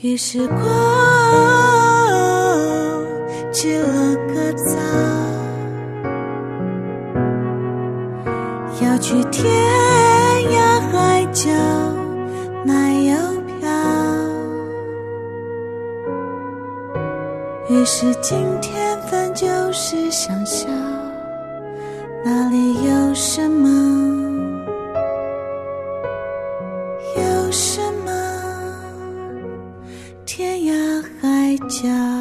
于是过起了个早，要去天涯海角那邮票。于是今天分就是想笑，哪里有什么有什么天涯海角。